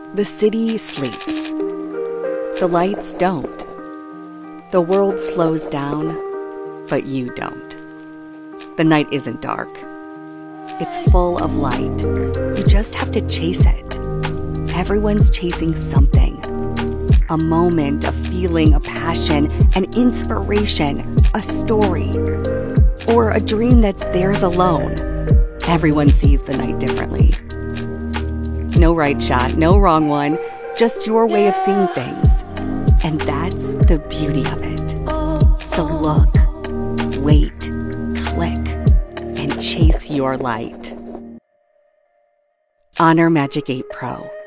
The city sleeps. The lights don't. The world slows down, but you don't. The night isn't dark. It's full of light. You just have to chase it. Everyone's chasing something. A moment, a feeling, a passion, an inspiration, a story, or a dream that's theirs alone. Everyone sees the night differently. No right shot, no wrong one, just your way of seeing things. And that's the beauty of it. So look, wait, click, and chase your light. Honor Magic 8 Pro.